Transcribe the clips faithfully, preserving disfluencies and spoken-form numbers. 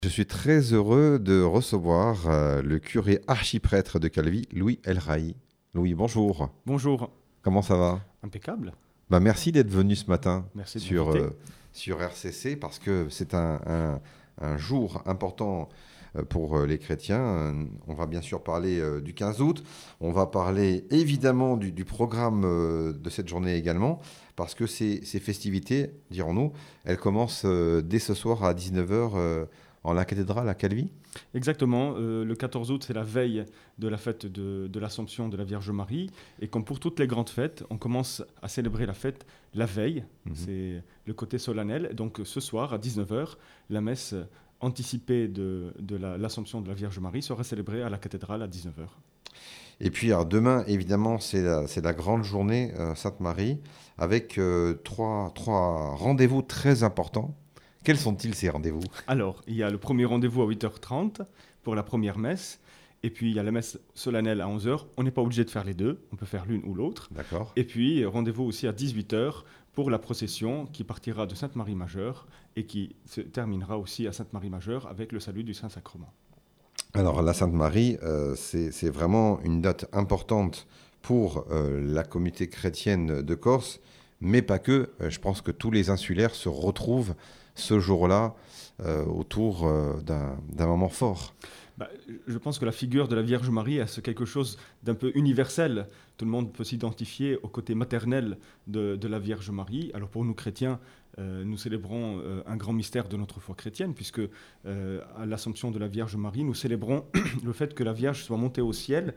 Je suis très heureux de recevoir euh, le curé archiprêtre de Calvi, Louis Elrahi. Louis, bonjour. Bonjour. Comment ça va? Impeccable. Bah, merci d'être venu ce matin Merci de sur, m'inviter. euh, sur R C C parce que c'est un, un- un jour important euh, pour euh, les chrétiens. Euh, On va bien sûr parler euh, du quinze août. On va parler évidemment du, du programme euh, de cette journée également parce que ces, ces festivités, dirons-nous, elles commencent euh, dès ce soir à dix-neuf heures en la cathédrale à Calvi. Exactement. euh, le quatorze août, c'est la veille de la fête de, de l'Assomption de la Vierge Marie. Et comme pour toutes les grandes fêtes, on commence à célébrer la fête la veille. Mhm. C'est le côté solennel. Donc ce soir, à dix-neuf heures, la messe anticipée de, de la- l'Assomption de la Vierge Marie sera célébrée à la cathédrale à dix-neuf heures. Et puis alors, demain, évidemment, c'est la, c'est la grande journée euh, Sainte-Marie avec euh, trois, trois rendez-vous très importants. Quels sont-ils ces rendez-vous? Alors, il y a le premier rendez-vous à huit heures trente pour la première messe. Et puis, il y a la messe solennelle à onze heures. On n'est pas obligé de faire les deux. On peut faire l'une ou l'autre. D'accord. Et puis, rendez-vous aussi à dix-huit heures pour la procession qui partira de Sainte-Marie-Majeure et qui se terminera aussi à Sainte-Marie-Majeure avec le salut du Saint-Sacrement. Alors, la Sainte-Marie, euh, c'est, c'est vraiment une date importante pour euh, la communauté chrétienne de Corse, mais pas que. Euh, je pense que tous les insulaires se retrouvent ce jour-là euh, autour euh, d'un, d'un moment fort. Bah, je pense que la figure de la Vierge Marie a ce quelque chose d'un peu universel. Tout le monde peut s'identifier au côté maternel de, de la Vierge Marie. Alors pour nous chrétiens, euh, nous célébrons euh, un grand mystère de notre foi chrétienne, puisque euh, à l'Assomption de la Vierge Marie, nous célébrons le fait que la Vierge soit montée au ciel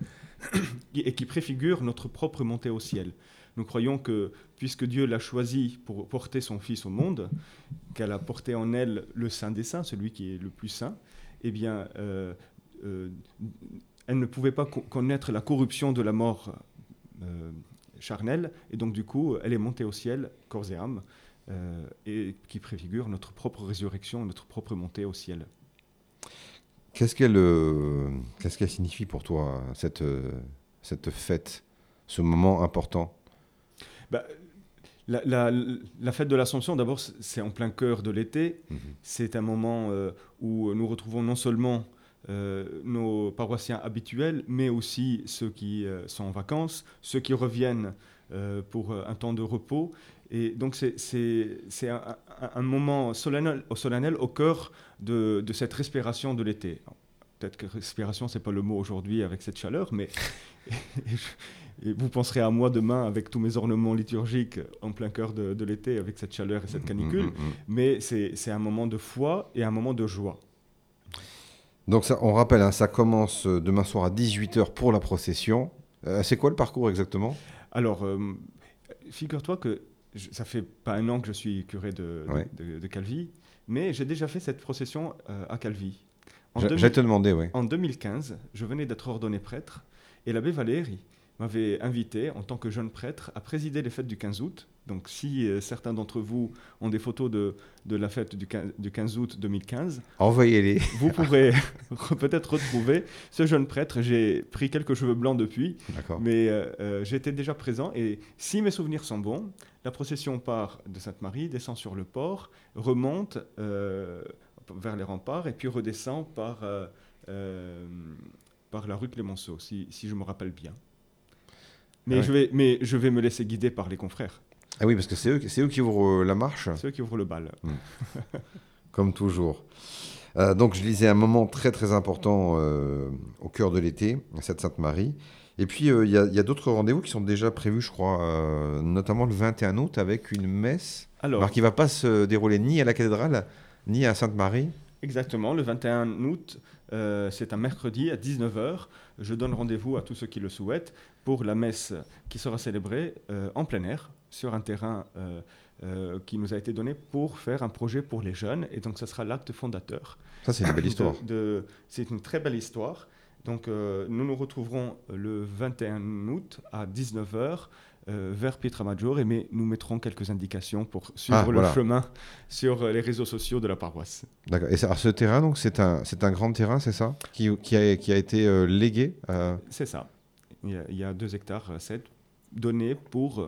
et qui préfigure notre propre montée au ciel. Nous croyons que puisque Dieu l'a choisie pour porter son Fils au monde, qu'elle a porté en elle le Saint des Saints, celui qui est le plus saint, eh bien, euh, euh, elle ne pouvait pas co- connaître la corruption de la mort euh, charnelle, et donc du coup, elle est montée au ciel, corps et âme, euh, et qui préfigure notre propre résurrection, notre propre montée au ciel. Qu'est-ce qu'elle, euh, qu'est-ce qu'elle signifie pour toi, cette, euh, cette fête, ce moment important? Bah, la, la- la fête de l'Assomption, d'abord, c- c'est en plein cœur de l'été. Mhm. C'est un moment euh, où nous retrouvons non seulement euh, nos paroissiens habituels, mais aussi ceux qui euh, sont en vacances, ceux qui reviennent euh, pour euh, un temps de repos. Et donc c'est, c'est- c'est un, un- un moment solennel, au solennel au cœur de, de cette respiration de l'été. Alors, peut-être que respiration, c'est pas le mot aujourd'hui avec cette chaleur, mais et je- et vous penserez à moi demain avec tous mes ornements liturgiques en plein cœur de, de l'été avec cette chaleur et cette canicule. Mhm, mhm. Mais c'est, c'est un moment de foi et un moment de joie. Donc ça, on rappelle, hein, ça commence euh, demain soir à dix-huit heures pour la procession. Euh, c'est quoi le parcours exactement? Alors, euh, figure-toi que je- ça fait pas un an que je suis curé de, Ouais. de, de- de Calvi, mais j'ai déjà fait cette procession euh, à Calvi. En, J'a- deux J'allais mille te demander, oui. en deux mille quinze, je venais d'être ordonné prêtre et l'abbé Valéry m'avait invité en tant que jeune prêtre à présider les fêtes du quinze août. Donc si euh, certains d'entre vous ont des photos de, de la fête du quinze, du quinze août deux mille quinze, Envoyez-les. vous pourrez peut-être retrouver ce jeune prêtre. J'ai pris quelques cheveux blancs depuis, D'accord. mais euh, euh, j'étais déjà présent. Et si mes souvenirs sont bons, la procession part de Sainte-Marie, descend sur le port, remonte euh, vers les remparts et puis redescend par, euh, euh, par la rue Clémenceau, si, si je me rappelle bien. Mais, Ah ouais. je vais, mais je vais me laisser guider par les confrères, Ah oui, parce que c'est eux, c'est eux qui ouvrent euh, la marche, ceux qui ouvrent le bal. comme toujours. Euh, donc je lisais un moment très très important euh, au cœur de l'été, cette Sainte-Marie. Et puis euh, il y a, il y a d'autres rendez-vous qui sont déjà prévus, je crois, euh, notamment le vingt et un août avec une messe. Alors, Alors qui ne va pas se dérouler ni à la cathédrale, ni à Sainte-Marie. exactement, le vingt et un août, euh, c'est un mercredi à dix-neuf heures. Je donne rendez-vous à tous ceux qui le souhaitent pour la messe qui sera célébrée euh, en plein air, sur un terrain euh, euh, qui nous a été donné pour faire un projet pour les jeunes. Et donc, ce sera l'acte fondateur. Ça, c'est une belle histoire. De, de- c'est une très belle histoire. Donc, euh, nous nous retrouverons le vingt et un août à dix-neuf heures euh, vers Pietra Maggiore, mais nous mettrons quelques indications pour suivre Ah, le voilà. chemin sur euh, les réseaux sociaux de la paroisse. D'accord. Et ça- alors, ce terrain, donc, c'est un, c'est un grand terrain, c'est ça, qui, qui a, qui a été euh, légué. euh, C'est ça. Il y a, il y a deux hectares, euh, sept, donnés pour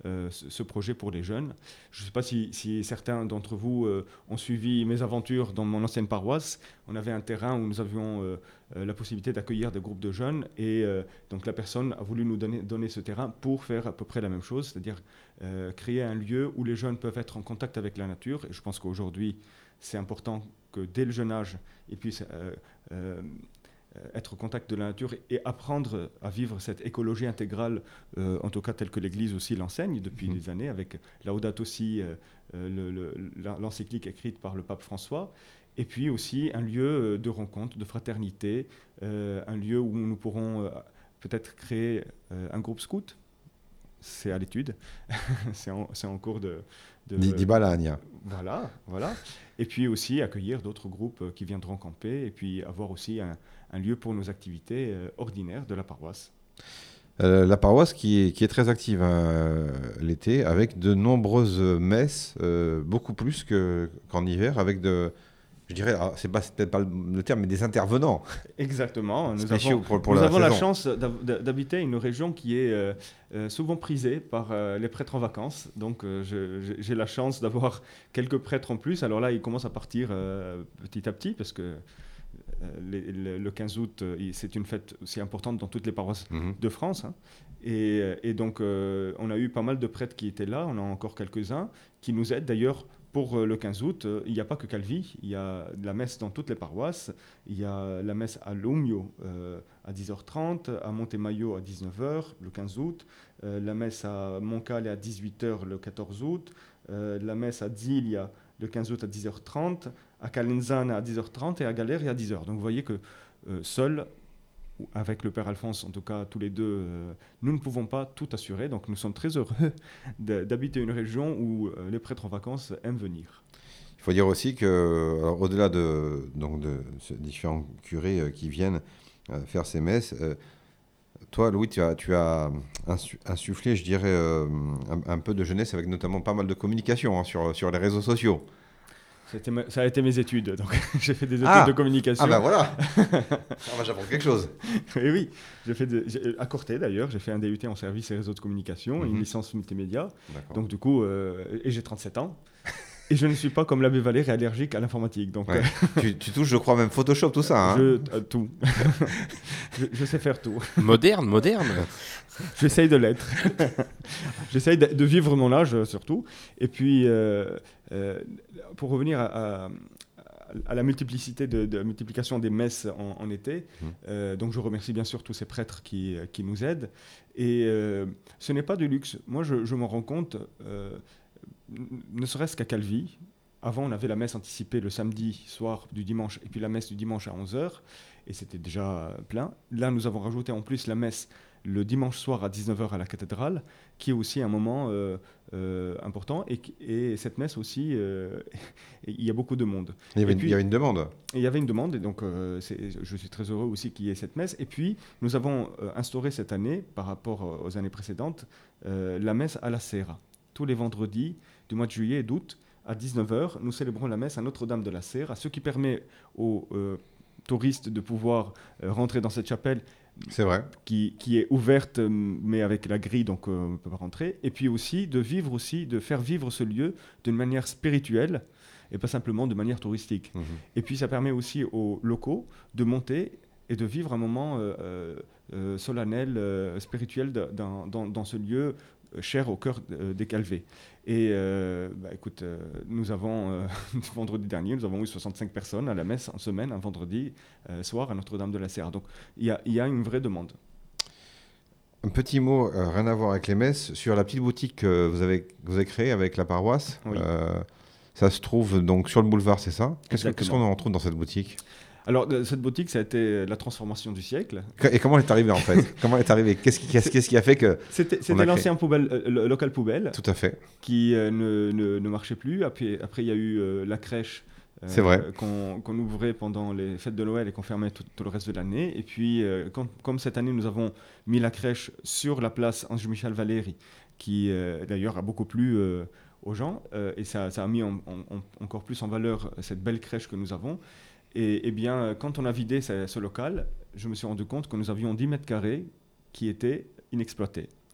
euh, ce, ce projet pour les jeunes. Je ne sais pas si, si certains d'entre vous euh, ont suivi mes aventures dans mon ancienne paroisse. On avait un terrain où nous avions euh, euh, la possibilité d'accueillir des groupes de jeunes et euh, donc la personne a voulu nous donner, donner ce terrain pour faire à peu près la même chose, c'est-à-dire euh, créer un lieu où les jeunes peuvent être en contact avec la nature. Et je pense qu'aujourd'hui, c'est important que dès le jeune âge, ils puissent euh, euh, être au contact de la nature et apprendre à vivre cette écologie intégrale, euh, en tout cas telle que l'Église aussi l'enseigne depuis mmh. des années, avec Laudato Si, euh, le, le, l'encyclique écrite par le pape François, et puis aussi un lieu de rencontre, de fraternité, euh, un lieu où nous pourrons euh, peut-être créer euh, un groupe scout. C'est à l'étude, c'est, en, c'est en cours de... de di, di Balagna. Voilà, voilà. Et puis aussi accueillir d'autres groupes qui viendront camper, et puis avoir aussi un, un lieu pour nos activités euh, ordinaires de la paroisse. Euh, la paroisse qui est, qui est très active hein, l'été, avec de nombreuses messes, euh, beaucoup plus que, qu'en hiver, avec de... Je dirais, c'est, pas, c'est peut-être pas le terme, mais des intervenants. Exactement. Nous spéciaux avons, pour, pour nous la, avons la saison. chance d'habiter une région qui est euh, euh, souvent prisée par euh, les prêtres en vacances. Donc, euh, je, j'ai la chance d'avoir quelques prêtres en plus. Alors là, ils commencent à partir euh, petit à petit parce que euh, les, le, le quinze août, c'est une fête aussi importante dans toutes les paroisses mm-hmm. de France. Hein. Et, et donc, euh, on a eu pas mal de prêtres qui étaient là. On a encore quelques-uns qui nous aident d'ailleurs. Pour le quinze août, il n'y a pas que Calvi, il y a la messe dans toutes les paroisses. Il y a la messe à Lumio euh, à dix heures trente, à Montemaio à dix-neuf heures le quinze août, euh, la messe à Moncale à dix-huit heures le quatorze août, euh, la messe à Zilia le quinze août à dix heures trente, à Calenzana à dix heures trente et à Galeri à dix heures. Donc vous voyez que euh, seul, avec le Père Alphonse, en tout cas tous les deux, euh, nous ne pouvons pas tout assurer. Donc nous sommes très heureux de, d'habiter une région où euh, les prêtres en vacances aiment venir. Il faut dire aussi que, alors, au-delà de, donc de ces différents curés euh, qui viennent euh, faire ces messes, euh, toi, Louis, tu as, tu as insu- insufflé, je dirais, euh, un, un peu de jeunesse avec notamment pas mal de communication hein, sur, sur les réseaux sociaux. C'était ma... Ça a été mes études, donc j'ai fait des études ah de communication. Ah ben voilà. Ah ben j'apprends quelque chose. Et oui, j'ai fait de... j'ai... à Corté d'ailleurs, j'ai fait un D U T en service et réseau de communication, mm-hmm. une licence multimédia. D'accord. Donc du coup, euh... et j'ai trente-sept ans. Et je ne suis pas comme l'abbé Valère allergique à l'informatique. Donc, ouais. tu, tu touches, je crois, même Photoshop, tout ça. Hein. Je, euh, tout. je, je sais faire tout. Moderne, moderne. J'essaye de l'être. J'essaye de, de vivre mon âge, surtout. Et puis, euh, euh, pour revenir à, à, à la multiplicité de, de multiplication des messes en, en été, mmh. euh, donc je remercie bien sûr tous ces prêtres qui, qui nous aident. Et euh, ce n'est pas du luxe. Moi, je, je m'en rends compte... Euh, ne serait-ce qu'à Calvi, avant on avait la messe anticipée le samedi soir du dimanche et puis la messe du dimanche à onze heures et c'était déjà plein. Là nous avons rajouté en plus la messe le dimanche soir à dix-neuf heures à la cathédrale qui est aussi un moment euh, euh, important et, et cette messe aussi euh, il y a beaucoup de monde. Il y avait, puis, il y avait une demande. Il y avait une demande et donc euh, c'est, je suis très heureux aussi qu'il y ait cette messe et puis nous avons euh, instauré cette année par rapport aux années précédentes euh, la messe à la Serra. Tous les vendredis du mois de juillet et d'août, à dix-neuf heures, nous célébrons la messe à Notre-Dame de la Serre, ce qui permet aux euh, touristes de pouvoir euh, rentrer dans cette chapelle. C'est vrai. Qui, qui est ouverte, mais avec la grille, donc euh, on ne peut pas rentrer. Et puis aussi de vivre aussi, de faire vivre ce lieu d'une manière spirituelle et pas simplement de manière touristique. Mmh. Et puis ça permet aussi aux locaux de monter et de vivre un moment euh, euh, solennel, euh, spirituel de, dans, dans, dans ce lieu cher au cœur des Calvés. Et euh, bah, écoute, euh, nous avons, euh, vendredi dernier, nous avons eu soixante-cinq personnes à la messe en semaine, un vendredi euh, soir à Notre-Dame de la Serre. Donc il y, y a une vraie demande. Un petit mot, euh, rien à voir avec les messes, sur la petite boutique que vous avez, que vous avez créée avec la paroisse. Oui. Euh, ça se trouve donc sur le boulevard, c'est ça ? Qu'est-ce, qu'est-ce qu'on en trouve dans cette boutique ? Alors, cette boutique, ça a été la transformation du siècle. Et comment elle est arrivée, en fait ? Comment elle est arrivée ? Qu'est-ce qui, qu'est-ce, qu'est-ce qui a fait que... C'était, c'était l'ancien poubelle, euh, le local poubelle. Tout à fait. Qui euh, ne, ne, ne marchait plus. Après, après, il y a eu euh, la crèche euh, C'est vrai. Qu'on, qu'on ouvrait pendant les fêtes de Noël et qu'on fermait tout, tout le reste de l'année. Et puis, euh, quand, comme cette année, nous avons mis la crèche sur la place Ange-Michel Valéry, qui, euh, d'ailleurs, a beaucoup plu euh, aux gens. Euh, et ça, ça a mis en, en, en, encore plus en valeur cette belle crèche que nous avons. Et, et bien, quand on a vidé ce, ce local, je me suis rendu compte que nous avions dix mètres carrés qui étaient inexploités.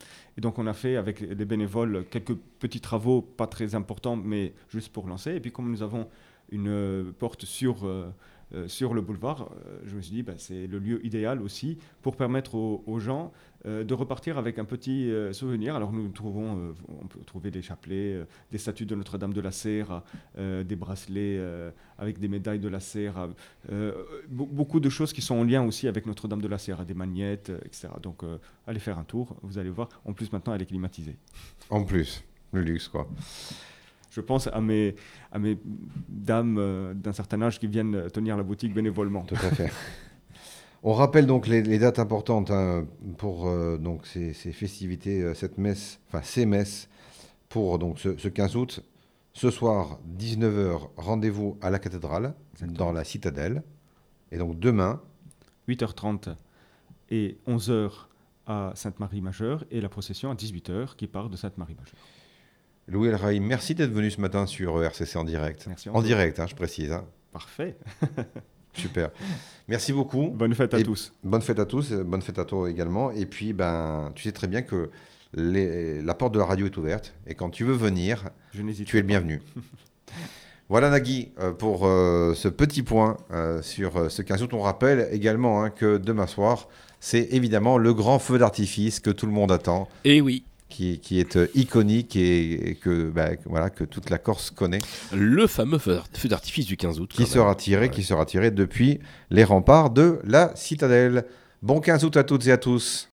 Et donc on a fait avec les bénévoles quelques petits travaux, pas très importants, mais juste pour lancer. Et puis comme nous avons une euh, porte sur, euh, euh, sur le boulevard, euh, je me suis dit, bah, c'est le lieu idéal aussi pour permettre aux, aux gens euh, de repartir avec un petit euh, souvenir. Alors nous trouvons, euh, on peut trouver des chapelets, euh, des statues de Notre-Dame de la Serre, euh, des bracelets euh, avec des médailles de la Serre, euh, be- beaucoup de choses qui sont en lien aussi avec Notre-Dame de la Serre, des magnettes, euh, et cetera. Donc euh, allez faire un tour, vous allez voir. En plus maintenant elle est climatisée. En plus, le luxe, quoi. Je pense à mes, à mes dames euh, d'un certain âge qui viennent tenir la boutique bénévolement. Tout à fait. On rappelle donc les, les dates importantes hein, pour euh, donc ces, ces festivités, euh, cette messe, enfin ces messes pour donc ce, ce quinze août. Ce soir, dix-neuf heures, rendez-vous à la cathédrale, Exactement. dans la citadelle. Et donc demain, huit heures trente et onze heures à Sainte-Marie-Majeure et la procession à dix-huit heures qui part de Sainte-Marie-Majeure. Louis El Rahim, merci d'être venu ce matin sur R C C en direct. Merci, en Antoine. direct, hein, je précise. Hein. Parfait. Super. Merci beaucoup. Bonne fête à Et tous. Bonne fête à tous, euh, bonne fête à toi également. Et puis, ben, tu sais très bien que les- la porte de la radio est ouverte. Et quand tu veux venir, Je n'hésite tu es le pas. bienvenu. Voilà Nagui euh, pour euh, ce petit point euh, sur euh, ce quinze août. On rappelle également hein, que demain soir, c'est évidemment le grand feu d'artifice que tout le monde attend, Et oui, qui, qui est euh, iconique et, et que, bah, voilà, que toute la Corse connaît, le fameux feu d'art- feu d'artifice du quinze août. qui quand sera même. tiré, Ouais. qui sera tiré depuis les remparts de la citadelle. Bon quinze août à toutes et à tous.